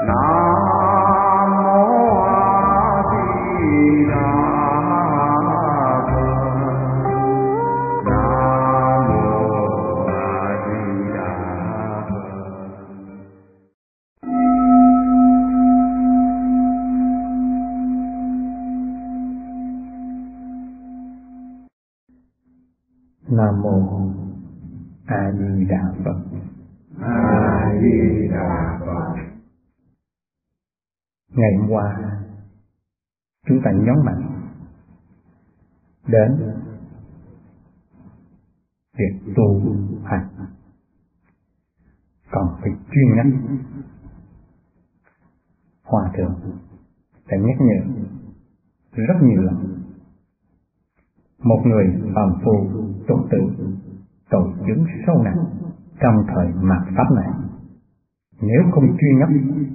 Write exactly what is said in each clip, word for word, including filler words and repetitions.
Nam mô A Di Đà Phật. A Di Đà Phật. Ngày hôm qua chúng ta nhấn mạnh đến việc tu hành còn phải chuyên ngách. Hòa thượng đã nhắc nhở rất nhiều lần. Một người phàm phu tục tử tội chứng sâu nặng trong thời mạt pháp này, nếu không chuyên ngách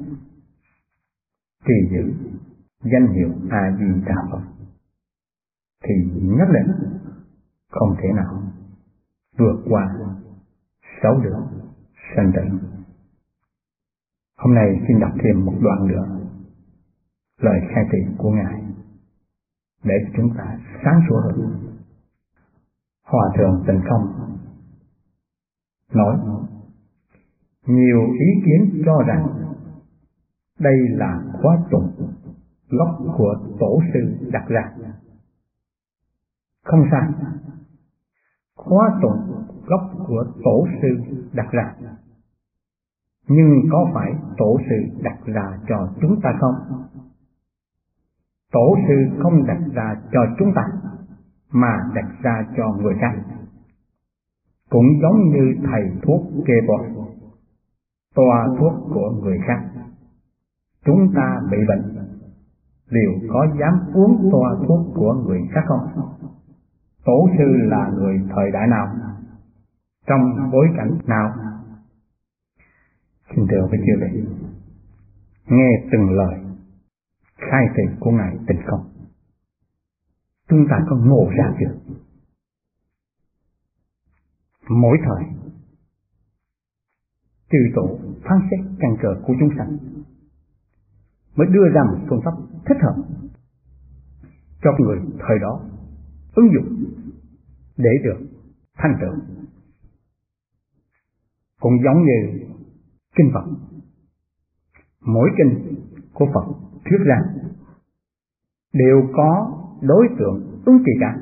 trì giữ danh hiệu A Di Đà Phật thì nhất định không thể nào vượt qua sáu đường sanh tử. Hôm nay xin đọc thêm một đoạn nữa lời khai thị của Ngài để chúng ta sáng suốt hơn. Hòa thượng Tịnh Không nói nhiều ý kiến cho rằng đây là khóa tụng gốc của tổ sư đặt ra. Không sai, khóa tụng gốc của tổ sư đặt ra, nhưng có phải tổ sư đặt ra cho chúng ta không? Tổ sư không đặt ra cho chúng ta mà đặt ra cho người khác. Cũng giống như thầy thuốc kê boa toa thuốc của người khác. Chúng ta bị bệnh, liệu có dám uống toa thuốc của người khác không? Tổ sư là người thời đại nào, trong bối cảnh nào? Xin thưa với chư vị, nghe từng lời khai thị của Ngài Tịnh Không, chúng ta có ngộ ra chưa? Mỗi thời chư tổ phán xét căn cơ của chúng sanh mới đưa ra một phương pháp thích hợp cho người thời đó ứng dụng để được thành tựu. Cũng giống như kinh Phật, mỗi kinh của Phật thuyết ra đều có đối tượng ứng trì cả.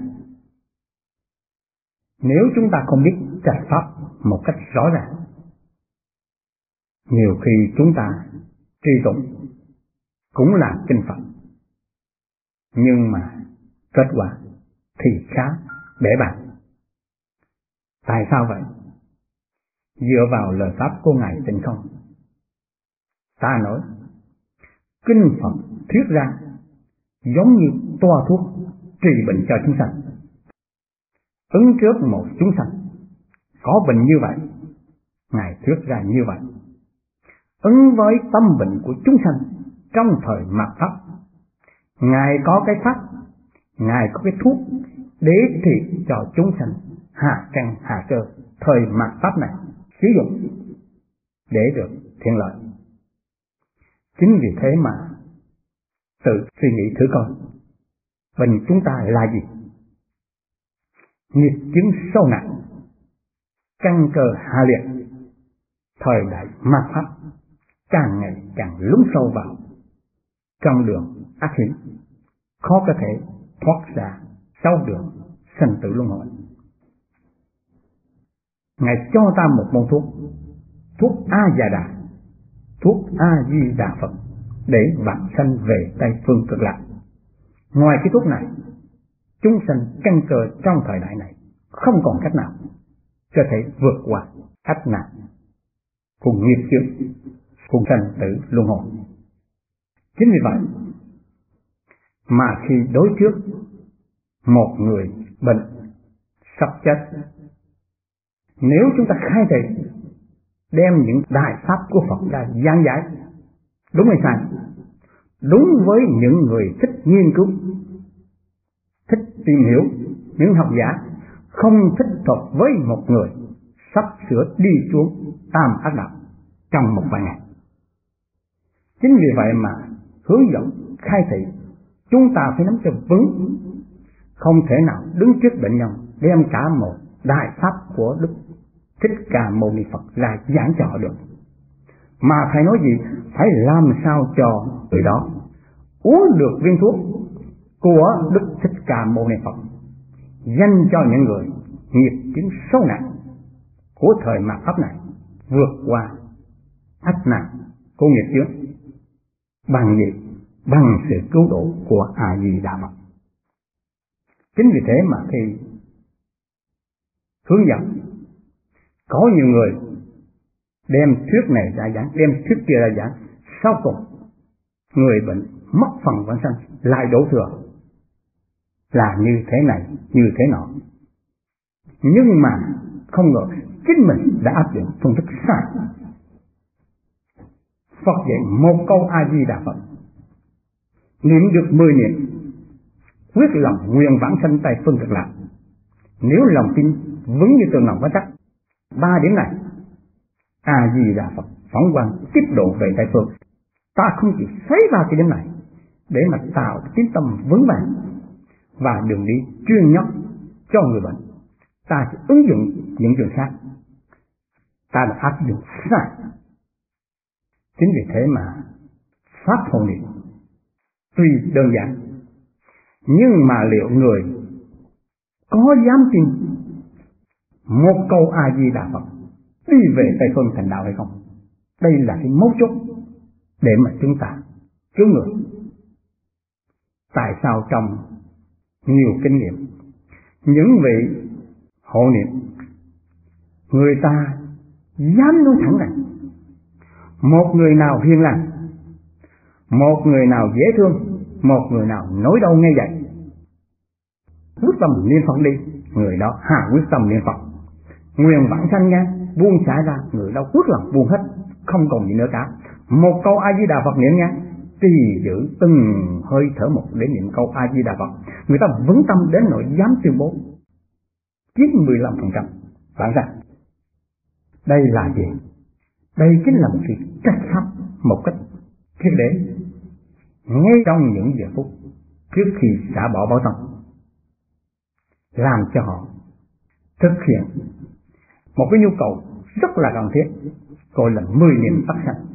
Nếu chúng ta không biết trạch pháp một cách rõ ràng, nhiều khi chúng ta tri tụng cũng là kinh Phật, nhưng mà kết quả thì khá bẽ bàng. Tại sao vậy? Dựa vào lời pháp của Ngài Tịnh Không, ta nói kinh Phật thuyết ra giống như toa thuốc trị bệnh cho chúng sanh. Ứng trước một chúng sanh có bệnh như vậy, Ngài thuyết ra như vậy. Ứng với tâm bệnh của chúng sanh trong thời mạt pháp, Ngài có cái pháp, Ngài có cái thuốc để trị cho chúng sanh hạ căn hạ cơ thời mạt pháp này sử dụng để được thiện lợi. Chính vì thế mà tự suy nghĩ thử coi, bệnh chúng ta là gì? Nghiệp chứng sâu nặng, căn cơ hạ liệt, thời đại mạt pháp càng ngày càng lún sâu vào trong đường ác hiểm, khó có thể thoát ra sáu đường sanh tử luân hồi. Ngài cho ta một món thuốc, thuốc A Già Đà, thuốc A Di Đà Phật, để vãng sanh về Tây Phương Cực Lạc. Ngoài cái thuốc này, chúng sanh căn cơ trong thời đại này không còn cách nào có thể vượt qua ách nạn cùng nghiệp chướng, cùng sanh tử luân hồi. Chính vì vậy mà khi đối trước một người bệnh sắp chết, nếu chúng ta khai thị đem những đại pháp của Phật ra giảng giải, đúng hay sai? Đúng với những người thích nghiên cứu, thích tìm hiểu, những học giả không thích hợp với một người sắp sửa đi xuống tam ác đạo trong một vài ngày. Chính vì vậy mà hướng dẫn khai thị chúng ta phải nắm cho vững, không thể nào đứng trước bệnh nhân đem cả một đại pháp của Đức Thích Ca Mâu Ni Phật ra giảng cho họ được, mà thầy nói gì phải làm sao cho người đó uống được viên thuốc của Đức Thích Ca Mâu Ni Phật, dành cho những người nghiệp chứng sâu nặng của thời mạt Pháp này vượt qua ách nạn của nghiệp chướng bằng gì? Bằng sự cứu độ của A Di Đà Phật. Chính vì thế mà khi hướng dẫn, có nhiều người đem thuyết này ra giảng, đem thuyết kia ra giảng, sau cùng người bệnh mất phần vãng sanh lại đổ thừa là như thế này như thế nọ, nhưng mà không ngờ chính mình đã áp dụng phương thức sai. Phật dạy một câu A Di Đà Phật, niệm được mười niệm, quyết lòng nguyện vãng sanh Tây Phương Cực Lạc. Nếu lòng tin vững như tường lòng vững chắc, ba điểm này A Di Đà Phật phóng quang tiếp độ về Tây Phương. Ta không chỉ thấy ba cái điểm này để mà tạo tín tâm vững vàng và đường đi chuyên nhất cho người bệnh, ta sẽ ứng dụng những chuyện khác, ta đã áp dụng sai. Chính vì thế mà pháp hộ niệm tuy đơn giản, nhưng mà liệu người có dám tin một câu A Di Đà Phật đi về Tây Phương thành đạo hay không? Đây là cái mấu chốt để mà chúng ta cứu người. Tại sao trong nhiều kinh nghiệm, những vị hộ niệm người ta dám nói thẳng rằng một người nào hiền lành, một người nào dễ thương, một người nào nỗi đau nghe vậy, quyết tâm niệm Phật đi, người đó hà quyết tâm niệm Phật, nguyện vãng sanh nha, buông xả ra, người đó quyết lòng buông hết, không còn gì nữa cả. Một câu A Di Đà Phật niệm nha, trì giữ từng hơi thở một để niệm câu A Di Đà Phật, người ta vững tâm đến nỗi dám tuyên bố chín mươi lăm phần trăm vãng sanh. Đây là gì? Đây chính là một sự trách pháp một cách triệt để ngay trong những giờ phút trước khi xả bỏ báo tâm, làm cho họ thực hiện một cái nhu cầu rất là cần thiết, gọi là mười niệm tắc sanh.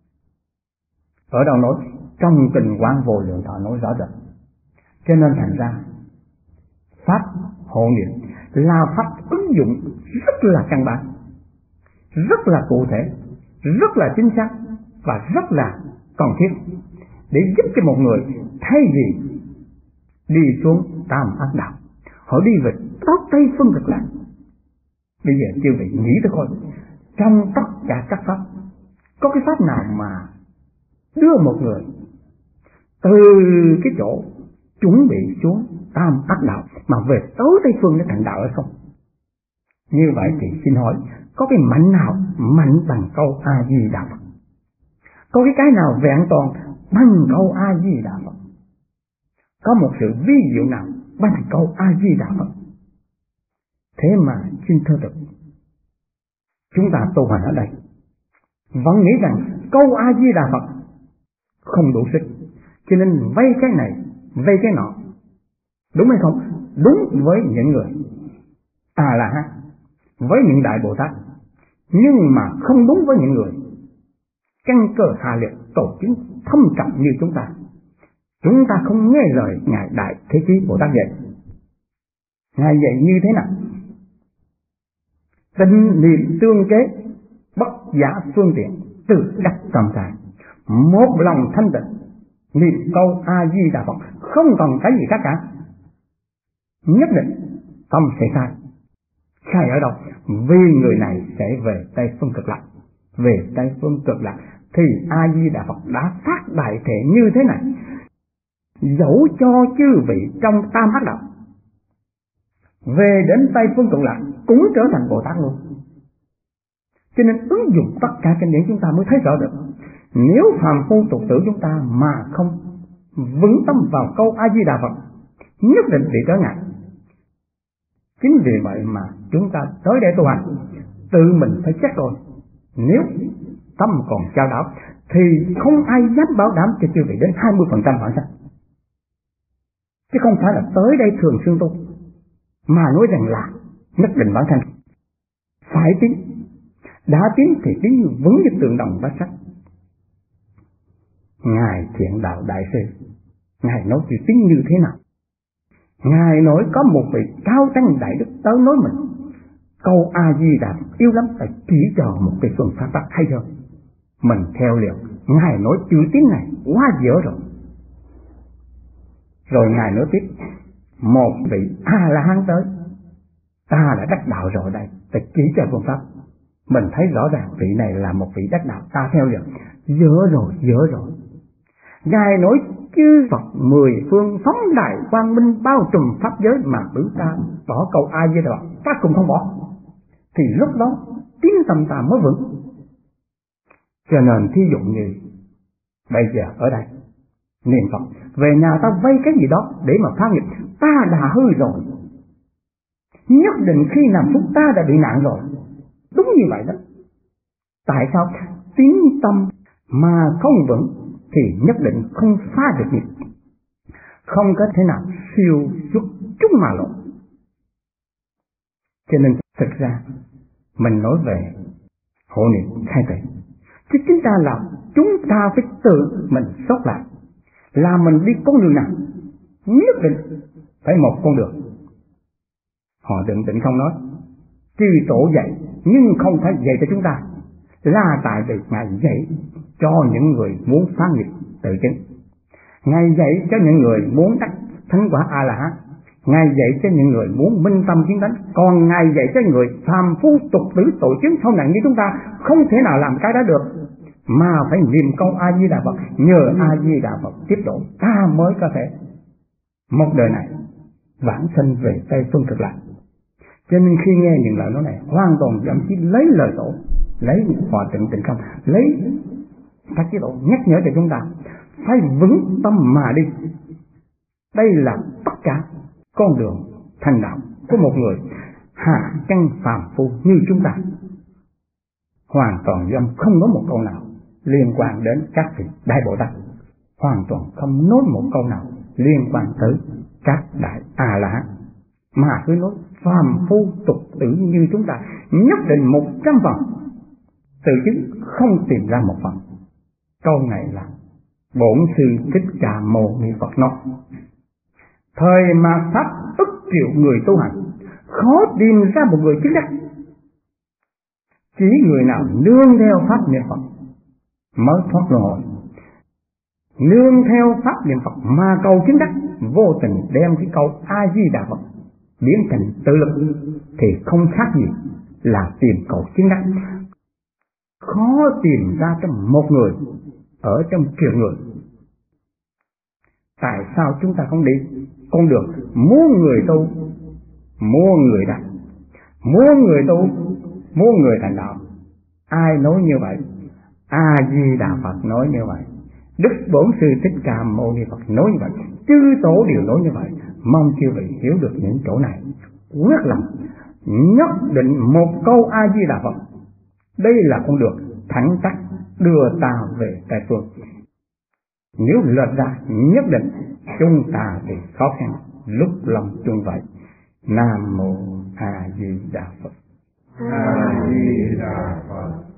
Ở đâu nói trong Kinh Quán Vô Lượng Thọ nói rõ rệt. Cho nên thành ra pháp hộ niệm là pháp ứng dụng rất là căn bản, rất là cụ thể, rất là chính xác và rất là cần thiết để giúp cho một người thay vì đi xuống tam ác đạo, họ đi về tốt Tây Phương Cực Lạc. Bây giờ chư vị nghĩ tới coi, trong tất cả các pháp có cái pháp nào mà đưa một người từ cái chỗ chuẩn bị xuống tam ác đạo mà về tới Tây Phương để thành đạo hay không? Như vậy thì xin hỏi, có cái mạnh nào mạnh bằng câu A Di Đà Phật? Có cái cái nào vẹn toàn bằng câu A Di Đà Phật? Có một sự ví dụ nào bằng câu A Di Đà Phật? Thế mà xin thưa thật, chúng ta tu hành ở đây vẫn nghĩ rằng câu A Di Đà Phật không đủ sức, cho nên vay cái này vay cái nọ. Đúng hay không? Đúng với những người à là ha, với những đại Bồ Tát, nhưng mà không đúng với những người căn cơ hạ liệt tổ chính thâm trọng như chúng ta. Chúng ta không nghe lời ngài Đại Thế Chí Bồ Tát dạy. Ngài dạy như thế nào? Tinh niệm tương kế, bất giả phương tiện, tự đắc tâm tài, một lòng thanh tịnh, niệm câu A Di Đà Phật, không cần cái gì khác cả. Nhất định tâm sẽ khai. Khai ở đâu? Vì người này sẽ về Tây Phương Cực Lạc. Về Tây Phương Cực Lạc thì A Di Đà Phật đã phát đại thể như thế này, dẫu cho chư vị trong tam ác đạo về đến Tây Phương Cực Lạc cũng trở thành Bồ Tát luôn. Cho nên ứng dụng tất cả kinh điển chúng ta mới thấy rõ được. Nếu phàm phu tục tử chúng ta mà không vững tâm vào câu A Di Đà Phật, nhất định bị trở ngại. Chính vì vậy mà chúng ta tới đây tu hành, tự mình phải xét rồi. Nếu tâm còn chao đảo thì không ai dám bảo đảm cho chư vị đến hai mươi phần trăm bản sanh. Chứ không phải là tới đây thường xuyên tu mà nói rằng là nhất định bản thân phải tiến. Đã tiến thì tiến vững như tượng đồng vách sắt. Ngài Thiện Đạo Đại Sư, Ngài nói chữ tiến như thế nào? Ngài nói có một vị cao tăng đại đức tới nói mình câu A Di Đà yêu lắm, phải chỉ cho một cái phương pháp bắt hay hơn. Mình theo liền. Ngài nói chữ tiếng này quá dở rồi. Rồi Ngài nói tiếp, một vị A La Hán tới, ta đã đắc đạo rồi đây, phải chỉ cho phương pháp. Mình thấy rõ ràng vị này là một vị đắc đạo, ta theo liền. Dở rồi, dở rồi. Ngài nói chư Phật mười phương phóng đại quang minh bao trùm pháp giới mà biểu ta bỏ câu A Di Đà, ta cũng không bỏ. Thì lúc đó tiếng tâm ta mới vững. Cho nên thí dụ như bây giờ ở đây niệm Phật, về nhà ta vay cái gì đó để mà phá nghiệp, ta đã hư rồi. Nhất định khi nào phút ta đã bị nạn rồi. Đúng như vậy đó. Tại sao? Tiếng tâm mà không vững thì nhất định không phá được nghiệp, không có thể nào siêu xuất chúng mà lộ. Cho nên thực ra mình nói về hộ niệm khai tuệ, chứ chúng ta làm chúng ta phải tự mình sốt lại, là mình đi con đường nào nhất định phải một con đường. Họ định định không nói, chư tổ dạy nhưng không phải dạy cho chúng ta, là tại vì Ngài dạy cho những người muốn phá nghiệp tự chứng. Ngài dạy cho những người muốn đắc thánh quả A La Hán. Ngài dạy cho những người muốn minh tâm kiến tánh. Còn Ngài dạy cho người phàm phu tục tử tội chứng sâu nặng như chúng ta không thể nào làm cái đó được, mà phải niệm câu A Di Đà Phật, nhờ A Di Đà Phật tiếp độ ta mới có thể một đời này vãng sinh về Tây Phương Cực Lạc. Cho nên khi nghe những lời nói này hoàn toàn thậm chí lấy lời tổ, lấy Hòa Tịnh Tịnh Không, lấy các chế độ nhắc nhở cho chúng ta phải vững tâm mà đi. Đây là tất cả con đường thành đạo của một người hạ căn phàm phu như chúng ta. Hoàn toàn dâm không nói một câu nào liên quan đến các vị Đại Bồ Tát, hoàn toàn không nói một câu nào liên quan tới các Đại A La Hán, mà cứ nói phàm phu tục tử như chúng ta nhất định một trăm phần tự chứng không tìm ra một phần. Câu này là Bổn Sư Thích Ca Mâu Ni Phật nói. Thời mà pháp ức triệu người tu hành, khó tìm ra một người chứng đắc. Chỉ người nào nương theo pháp niệm Phật mới thoát luân hồi. Nương theo pháp niệm Phật mà cầu chứng đắc, vô tình đem cái câu A Di Đà Phật biến thành tự lực, thì không khác gì là tìm cầu chứng đắc. Khó tìm ra trong một người ở trong triệu người. Tại sao chúng ta không đi con đường muốn người tu, muốn người đắc, muốn người tu, muốn người thành đạo? Ai nói như vậy? A Di Đà Phật nói như vậy, Đức Bổn Sư Thích Ca Mâu Ni Phật nói như vậy, chư tổ đều nói như vậy. Mong chư vị hiểu được những chỗ này, quyết lòng nhất định một câu A Di Đà Phật. Đây là con đường thẳng tắc đưa ta về Tây Phương. Nếu lệch ra nhất định chúng ta thì khó khăn lúc lòng chung vậy. Nam Mô A Di Đà Phật. A Di Đà Phật.